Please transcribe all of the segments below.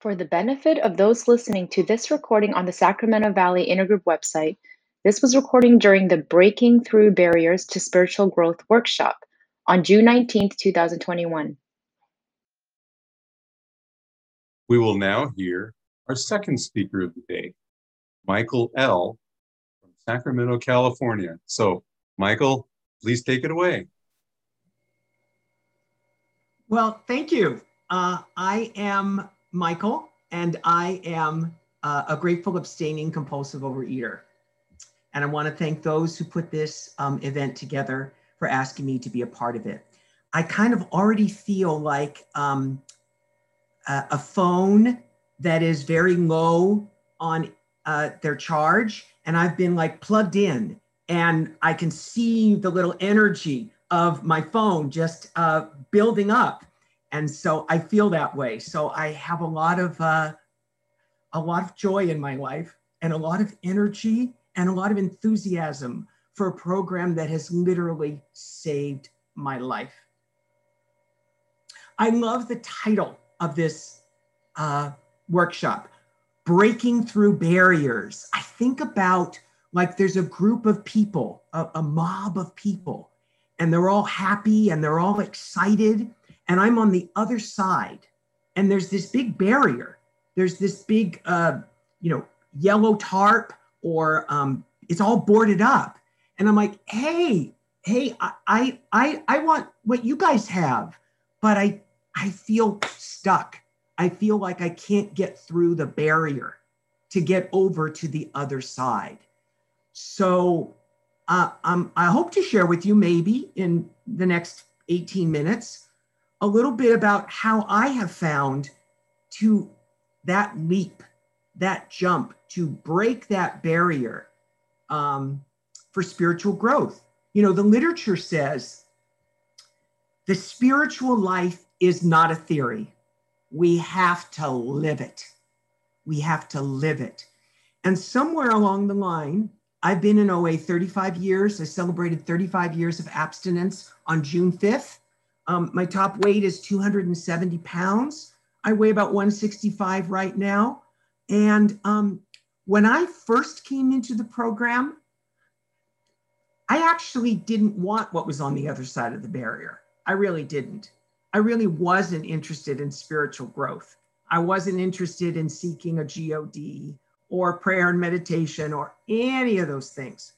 For the benefit of those listening to this recording on the Sacramento Valley Intergroup website, this was recording during the Breaking Through Barriers to Spiritual Growth workshop on June 19th, 2021. We will now hear our second speaker of the day, Michael L. from Sacramento, California. So, Michael, please take it away. Well, thank you. I am Michael, and I am a grateful, abstaining, compulsive overeater. And I want to thank those who put this event together for asking me to be a part of it. I kind of already feel like a phone that is very low on their charge, and I've been like plugged in, and I can see the little energy of my phone just building up. And so I feel that way. So I have a lot of joy in my life and a lot of energy and a lot of enthusiasm for a program that has literally saved my life. I love the title of this workshop, Breaking Through Barriers. I think about like there's a group of people, a mob of people, and they're all happy and they're all excited. And I'm on the other side, and there's this big barrier. There's this big, yellow tarp, or it's all boarded up. And I'm like, hey, I want what you guys have, but I feel stuck. I feel like I can't get through the barrier to get over to the other side. So I hope to share with you maybe in the next 18 minutes a little bit about how I have found to that leap, that jump, to break that barrier for spiritual growth. You know, the literature says the spiritual life is not a theory. We have to live it. We have to live it. And somewhere along the line, I've been in OA 35 years. I celebrated 35 years of abstinence on June 5th. My top weight is 270 pounds. I weigh about 165 right now. And when I first came into the program, I actually didn't want what was on the other side of the barrier. I really didn't. I really wasn't interested in spiritual growth. I wasn't interested in seeking a GOD or prayer and meditation or any of those things.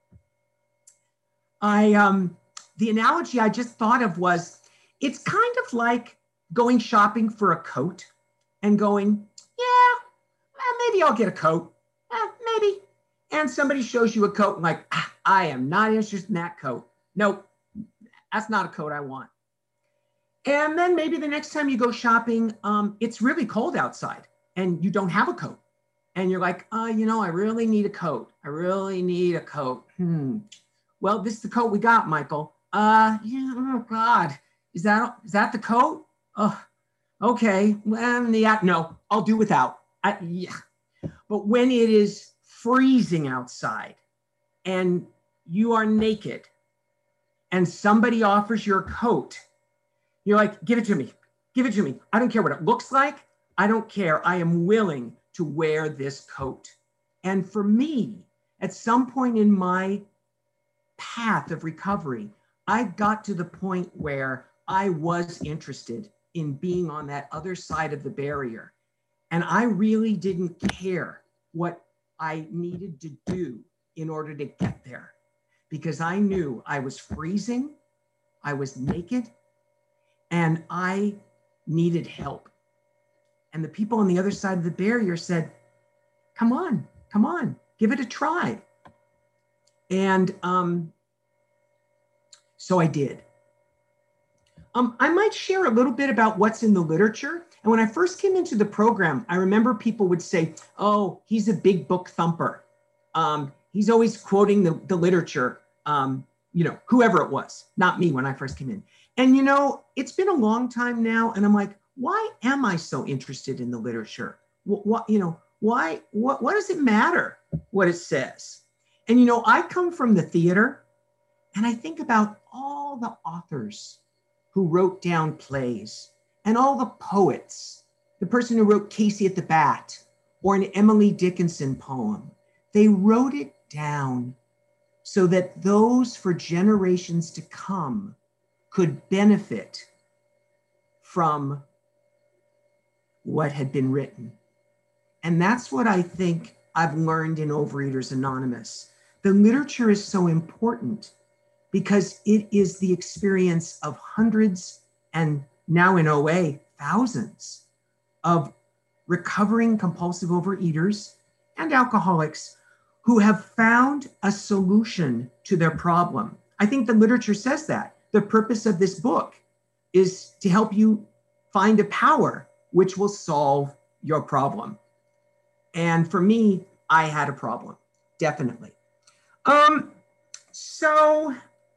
The analogy I just thought of was, it's kind of like going shopping for a coat and going, maybe I'll get a coat, maybe. And somebody shows you a coat and like, I am not interested in that coat. Nope, that's not a coat I want. And then maybe the next time you go shopping, it's really cold outside and you don't have a coat. And you're like, I really need a coat. I really need a coat. Well, this is the coat we got, Michael. Oh God, is that the coat? Oh, okay. Well, no, I'll do without. But when it is freezing outside and you are naked and somebody offers your coat, you're like, give it to me. Give it to me. I don't care what it looks like. I don't care. I am willing to wear this coat. And for me, at some point in my path of recovery, I got to the point where I was interested in being on that other side of the barrier. And I really didn't care what I needed to do in order to get there, because I knew I was freezing, I was naked, and I needed help. And the people on the other side of the barrier said, come on, give it a try. And so I did. I might share a little bit about what's in the literature. And when I first came into the program, I remember people would say, oh, he's a big book thumper. He's always quoting the literature, whoever it was, not me when I first came in. And, it's been a long time now. And I'm like, why am I so interested in the literature? What does it matter what it says? And, I come from the theater, and I think about all the authors who wrote down plays and all the poets the person who wrote Casey at the Bat or an Emily Dickinson poem. They wrote it down so that those for generations to come could benefit from what had been written. And that's what I think I've learned in Overeaters Anonymous. The literature is so important because it is the experience of hundreds and now in OA, thousands of recovering compulsive overeaters and alcoholics who have found a solution to their problem. I think the literature says that. The purpose of this book is to help you find a power which will solve your problem. And for me, I had a problem, definitely. So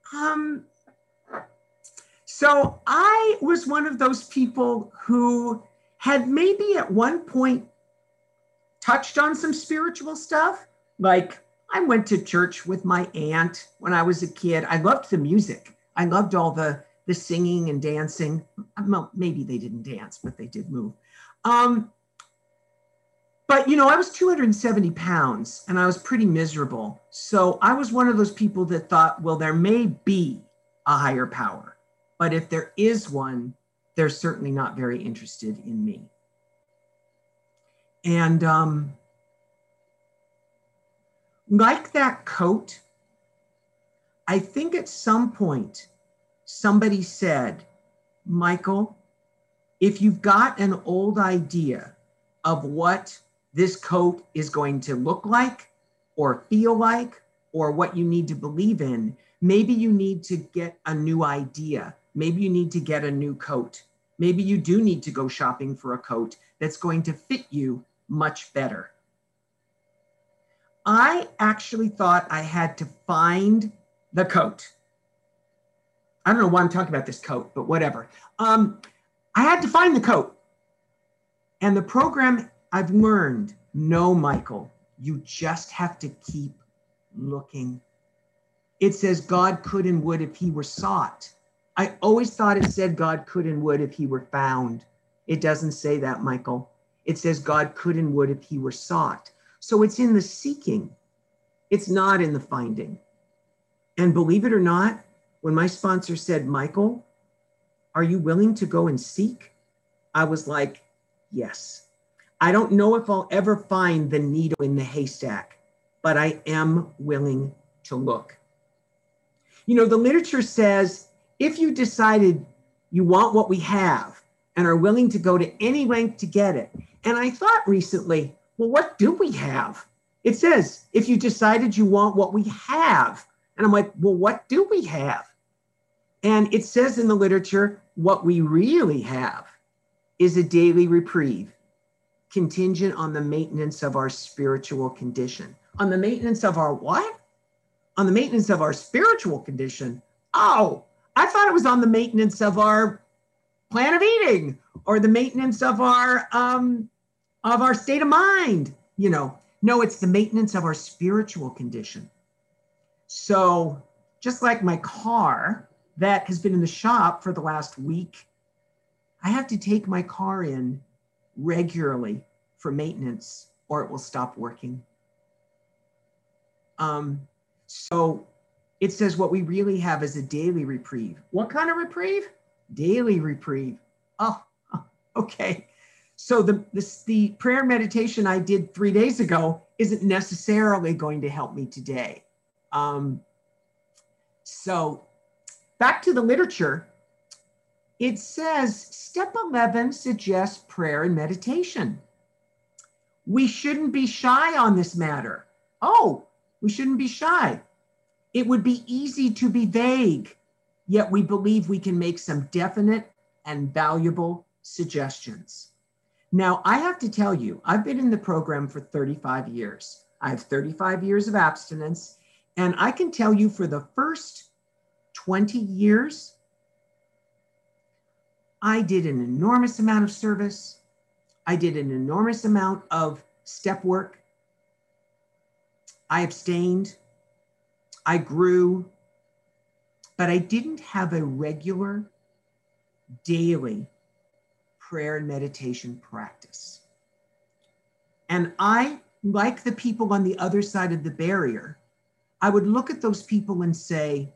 I was one of those people who had maybe at one point touched on some spiritual stuff. Like I went to church with my aunt when I was a kid. I loved the music. I loved all the singing and dancing. Well, maybe they didn't dance, but they did move. But, you know, I was 270 pounds and I was pretty miserable. So I was one of those people that thought, well, there may be a higher power, but if there is one, they're certainly not very interested in me. And like that coat, I think at some point somebody said, Michael, if you've got an old idea of what this coat is going to look like or feel like, or what you need to believe in, maybe you need to get a new idea. Maybe you need to get a new coat. Maybe you do need to go shopping for a coat that's going to fit you much better. I actually thought I had to find the coat. I don't know why I'm talking about this coat, but whatever. I had to find the coat. And the program I've learned, no, Michael, you just have to keep looking. It says God could and would if he were sought. I always thought it said God could and would if he were found. It doesn't say that, Michael. It says God could and would if he were sought. So it's in the seeking. It's not in the finding. And believe it or not, when my sponsor said, Michael, are you willing to go and seek? I was like, yes. I don't know if I'll ever find the needle in the haystack, but I am willing to look. You know, the literature says, if you decided you want what we have and are willing to go to any length to get it. And I thought recently, well, what do we have? It says, if you decided you want what we have. And I'm like, well, what do we have? And it says in the literature, what we really have is a daily reprieve, contingent on the maintenance of our spiritual condition. On the maintenance of our what? On the maintenance of our spiritual condition. Oh, I thought it was on the maintenance of our plan of eating or the maintenance of our state of mind. You know, no, it's the maintenance of our spiritual condition. So just like my car that has been in the shop for the last week, I have to take my car in regularly for maintenance or it will stop working. So it says what we really have is a daily reprieve. What kind of reprieve? Daily reprieve. Oh, okay. So the prayer meditation I did 3 days ago isn't necessarily going to help me today. So back to the literature, it says step 11 suggests prayer and meditation. We shouldn't be shy on this matter. Oh, we shouldn't be shy. It would be easy to be vague, yet we believe we can make some definite and valuable suggestions. Now, I have to tell you, I've been in the program for 35 years. I have 35 years of abstinence, and I can tell you for the first 20 years, I did an enormous amount of service. I did an enormous amount of step work. I abstained. I grew, but I didn't have a regular daily prayer and meditation practice. And I, like the people on the other side of the barrier, I would look at those people and say,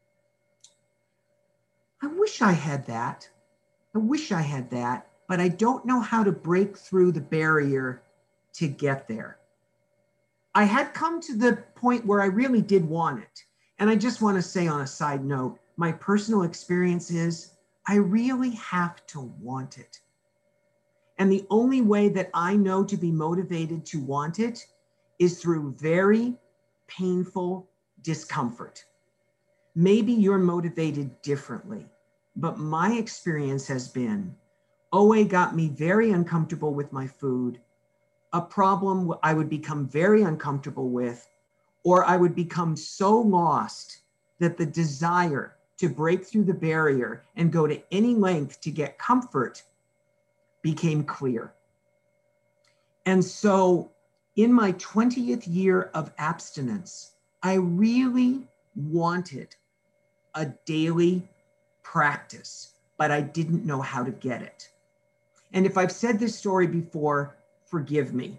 I wish I had that. I wish I had that, but I don't know how to break through the barrier to get there. I had come to the point where I really did want it. And I just want to say on a side note, my personal experience is I really have to want it. And the only way that I know to be motivated to want it is through very painful discomfort. Maybe you're motivated differently, but my experience has been OA got me very uncomfortable with my food, a problem I would become very uncomfortable with, or I would become so lost that the desire to break through the barrier and go to any length to get comfort became clear. And so in my 20th year of abstinence, I really wanted a daily practice, but I didn't know how to get it. And if I've said this story before, forgive me.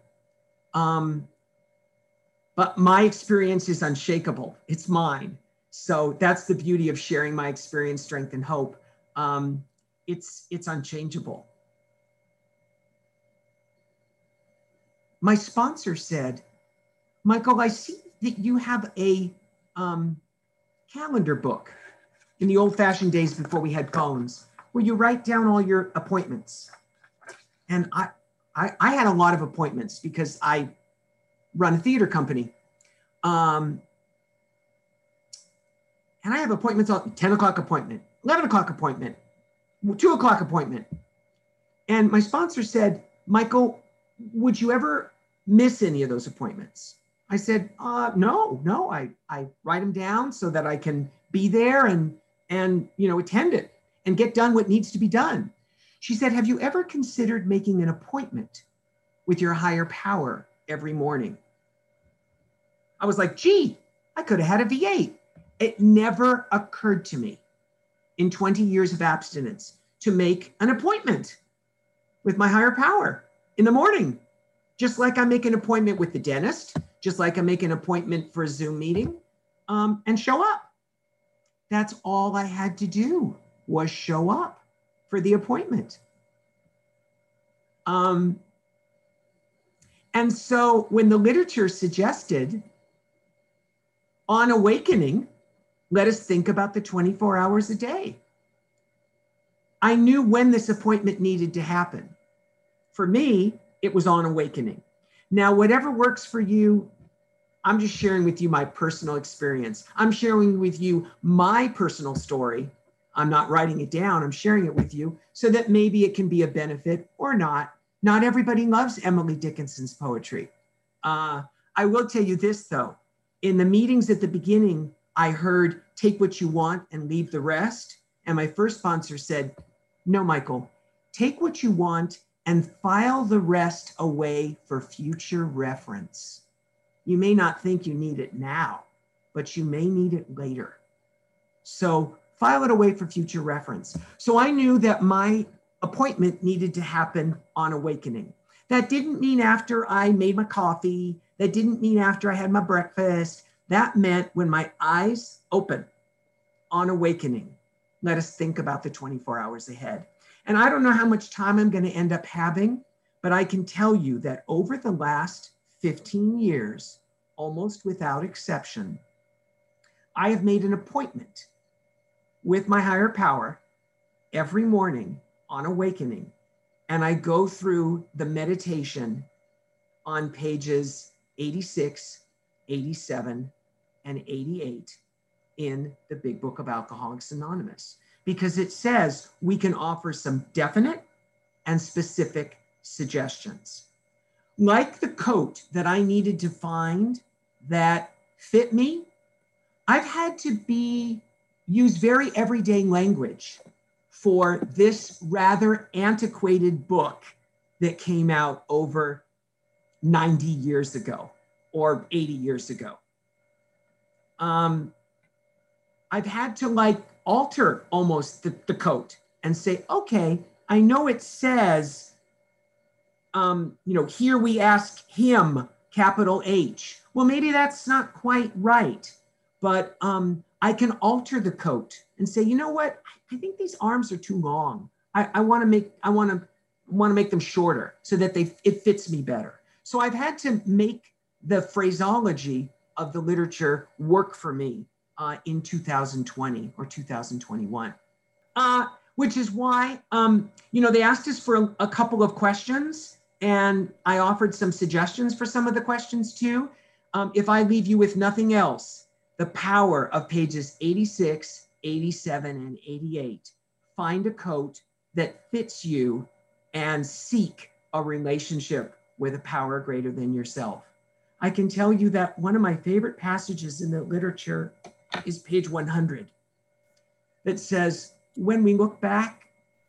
But my experience is unshakable. It's mine. So that's the beauty of sharing my experience, strength, and hope. It's unchangeable. My sponsor said, Michael, I see that you have a calendar book in the old-fashioned days before we had phones, where you write down all your appointments. And I had a lot of appointments because I run a theater company. And I have appointments on 10 o'clock appointment, 11 o'clock appointment, 2 o'clock appointment. And my sponsor said, Michael, would you ever miss any of those appointments? I said, no, I write them down so that I can be there and attend it and get done what needs to be done. She said, have you ever considered making an appointment with your higher power every morning? I was like, gee, I could have had a V8. It never occurred to me in 20 years of abstinence to make an appointment with my higher power in the morning, just like I make an appointment with the dentist, just like I make an appointment for a Zoom meeting, and show up. That's all I had to do was show up for the appointment. And so when the literature suggested on awakening, let us think about the 24 hours a day, I knew when this appointment needed to happen. For me, it was on awakening. Now, whatever works for you, I'm just sharing with you my personal experience. I'm sharing with you my personal story. I'm not writing it down. I'm sharing it with you so that maybe it can be a benefit or not. Not everybody loves Emily Dickinson's poetry. I will tell you this, though. In the meetings at the beginning, I heard, take what you want and leave the rest. And my first sponsor said, no, Michael, take what you want and file the rest away for future reference. You may not think you need it now, but you may need it later. So file it away for future reference. So I knew that my appointment needed to happen on awakening. That didn't mean after I made my coffee. That didn't mean after I had my breakfast. That meant when my eyes open on awakening. Let us think about the 24 hours ahead. And I don't know how much time I'm going to end up having, but I can tell you that over the last 15 years, almost without exception, I have made an appointment with my higher power every morning on awakening. And I go through the meditation on pages 86, 87, and 88 in the Big Book of Alcoholics Anonymous, because it says we can offer some definite and specific suggestions. Like the coat that I needed to find that fit me, I've had to use very everyday language for this rather antiquated book that came out over 90 years ago or 80 years ago. I've had to alter almost the coat and say, okay, I know it says, here we ask him, capital H. Well, maybe that's not quite right, but I can alter the coat and say, you know what? I think these arms are too long. I want to make them shorter so that it fits me better. So I've had to make the phraseology of the literature work for me in 2020 or 2021. Which is why, they asked us for a couple of questions, and I offered some suggestions for some of the questions too. If I leave you with nothing else, the power of pages 86, 87, and 88. Find a coat that fits you and seek a relationship with a power greater than yourself. I can tell you that one of my favorite passages in the literature is page 100 that says, when we look back,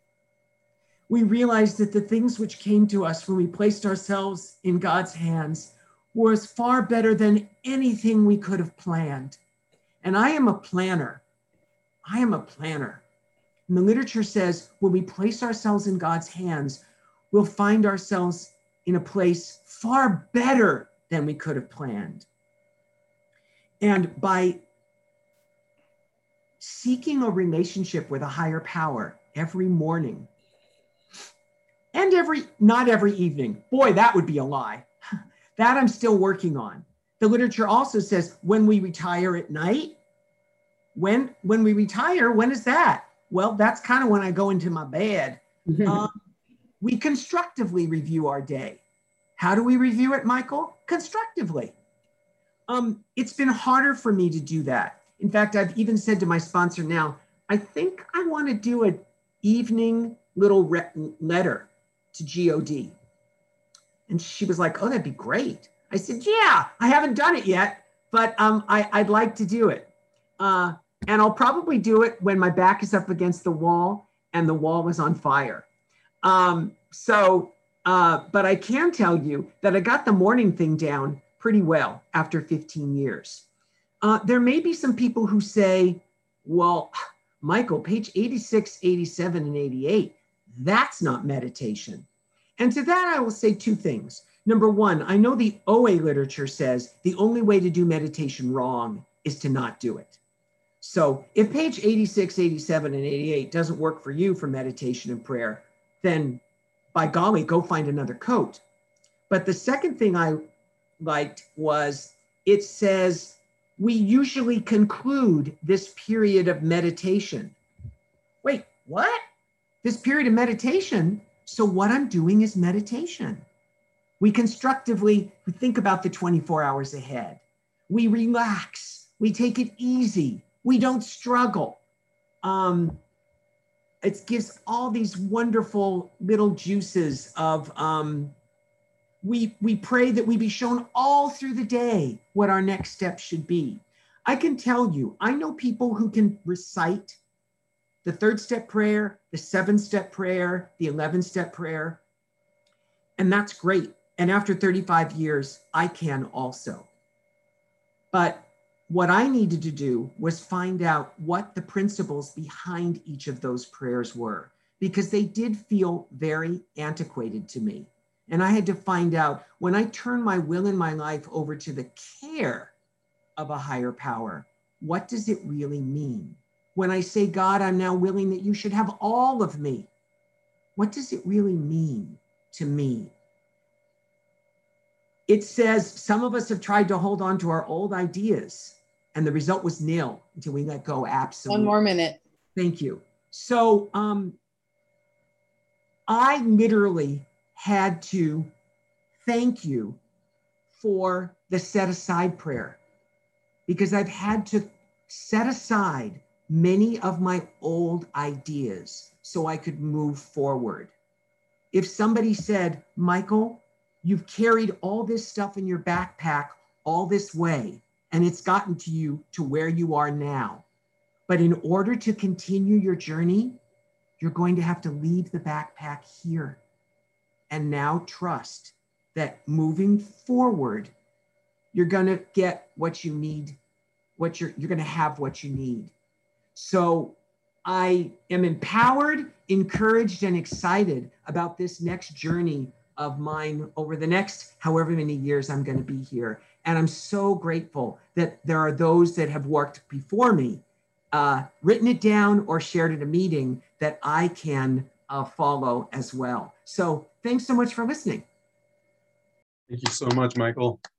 we realize that the things which came to us when we placed ourselves in God's hands was far better than anything we could have planned. And I am a planner. And the literature says when we place ourselves in God's hands, we'll find ourselves in a place far better than we could have planned. And by seeking a relationship with a higher power every morning and not every evening, boy, that would be a lie. That I'm still working on. The literature also says when we retire at night, when we retire, when is that? Well, that's kind of when I go into my bed. We constructively review our day. How do we review it, Michael? Constructively. It's been harder for me to do that. In fact, I've even said to my sponsor now, I think I want to do an evening little letter to GOD. And she was like, oh, that'd be great. I said, yeah, I haven't done it yet, but I'd like to do it. And I'll probably do it when my back is up against the wall and the wall is on fire. But I can tell you that I got the morning thing down pretty well after 15 years. There may be some people who say, well, Michael, page 86, 87, and 88, that's not meditation. And to that, I will say two things. Number one, I know the OA literature says the only way to do meditation wrong is to not do it. So if page 86, 87, and 88 doesn't work for you for meditation and prayer, then by golly, go find another coat. But the second thing I liked was it says, we usually conclude this period of meditation. Wait, what? This period of meditation? So what I'm doing is meditation. We constructively think about the 24 hours ahead. We relax. We take it easy. We don't struggle. It gives all these wonderful little juices of, we pray that we be shown all through the day what our next step should be. I can tell you, I know people who can recite the 3rd-step prayer, the 7-step prayer, the 11-step prayer, and that's great. And after 35 years, I can also. But what I needed to do was find out what the principles behind each of those prayers were, because they did feel very antiquated to me. And I had to find out, when I turn my will and my life over to the care of a higher power, what does it really mean? When I say, God, I'm now willing that you should have all of me, what does it really mean to me? It says some of us have tried to hold on to our old ideas, and the result was nil until we let go. Absolutely. 1 more minute. Thank you. So I literally had to thank you for the set aside prayer, because I've had to set aside many of my old ideas so I could move forward. If somebody said, Michael, you've carried all this stuff in your backpack all this way, and it's gotten to you to where you are now. But in order to continue your journey, you're going to have to leave the backpack here. And now trust that moving forward, you're going to get what you need, you're going to have what you need. So I am empowered, encouraged, and excited about this next journey of mine over the next however many years I'm going to be here. And I'm so grateful that there are those that have worked before me, written it down or shared at a meeting that I can follow as well. So thanks so much for listening. Thank you so much, Michael.